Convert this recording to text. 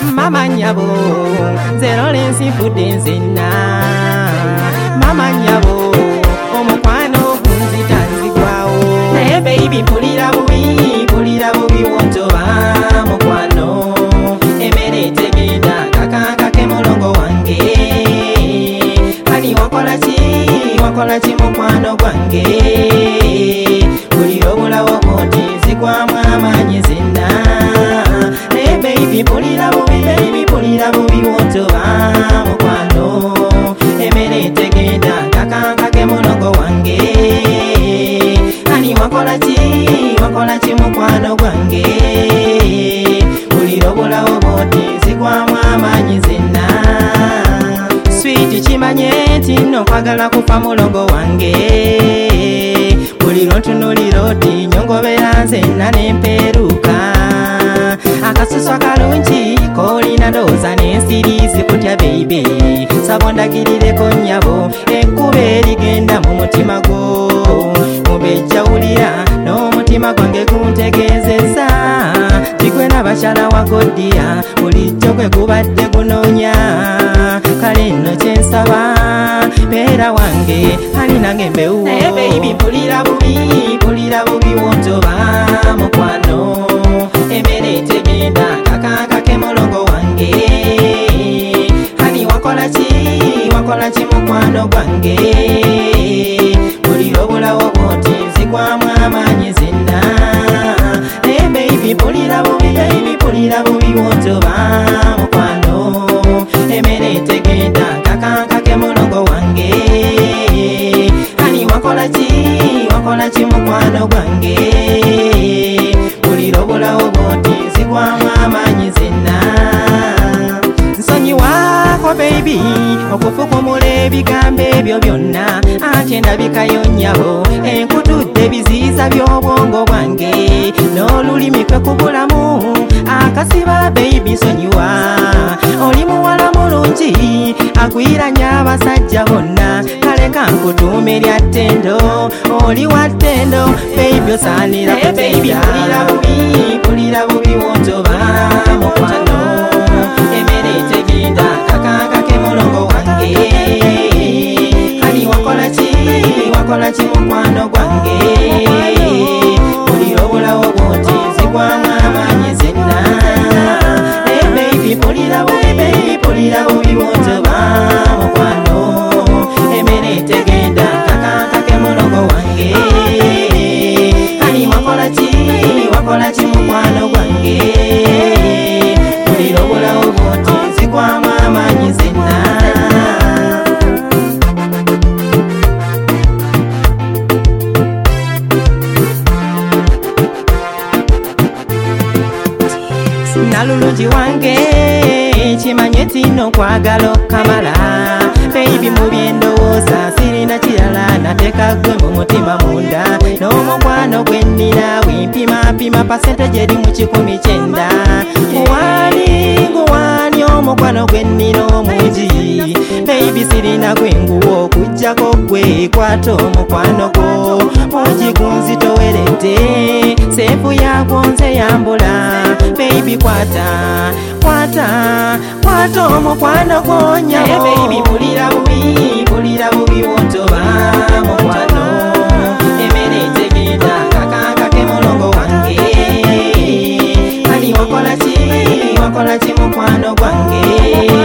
Mama nyabo zero lensi fudenzenna Mama nyabo omukwano kunzitanzigwawo naye baby pulira bubi wontoba mukwano emere tegenda kakakake mulongo wange ani wakola ki mukwano gwange buli obulawo koti zigwamu amaanyi zenna naye baby pulira bubi wontoba mukwano emere tegenda kakakake mulongo wange ani wakola ki mukwano gwange buli obulawo koti zigwamu amaanyi zenna Sweet chimanye tino kwagala kufa mulongo wange buli lwontunulira ti nyongobera nzenna nemperuka akasusu akalungi kolina ndowooza n'ensiriizi kutya baby sabondagirireko nnyabo ekkuba erigenda mu mutima gwo mubejjawulira n'omutima gwange guntegeezezza tigwe n'abakyala wagoddiya bulijjo gwe gubadde gunoonya kale nno kyensaba beera wange ali nange mbewo naye baby pulira bubi wontoba mukwano emere tegenda kakakake mulongo wange ani wakola ki mukwano gwange buli obulawo koti zigwamu amaanyi zenna naye baby pulira bubi wontoba mukwano emere tegenda kakakake mulongo wange ani wakola ki mukwano gwange buli obulawo koti zigwamu amaanyi zenna nsonyiwaako baby okufukumula ebigambo ebyo byonna ate ndabikayo nnyabo enkutudde biziiza by'obwongo bwange n'olulimi kwe kubulamu akasiba baby nsonyiwa oli muwala mulungi agwiranya abasajja bonna kale kankutuume lya ttendo oli wa ttendo baby osaanira kutendya pulira bubi wontoba mukwano emere tegenda kakakake mulongo wange ani wakola ki mukwano gwange buli obulawo koti zigwamu amaanyi zenna naye baby pulira bubi wontoba mukwano emere tegenda kakakake mulongo wange ani wakola ki mukwano gwange buli obulawo koti zigwamu amaanyi zenna nalulungi wange kimanye tino kwagala okamala baby mu byendowooza sirina kirala nateeka gwe mu mutima munda n'omukwano gwe nnina wimpimapima pasenteje eri mu 19 nguwani omukwano gwe nnina omungi baby sirina gwenguwa okujjako gwe kwata omukwano gwo mungi gunzitoweredde seefu yagwo nze yambula baby kwata omukwano gwo naye baby pulira bubi wontoba mukwano emere tegenda kakakake mulongo wange ani wakola ki mukwano gwange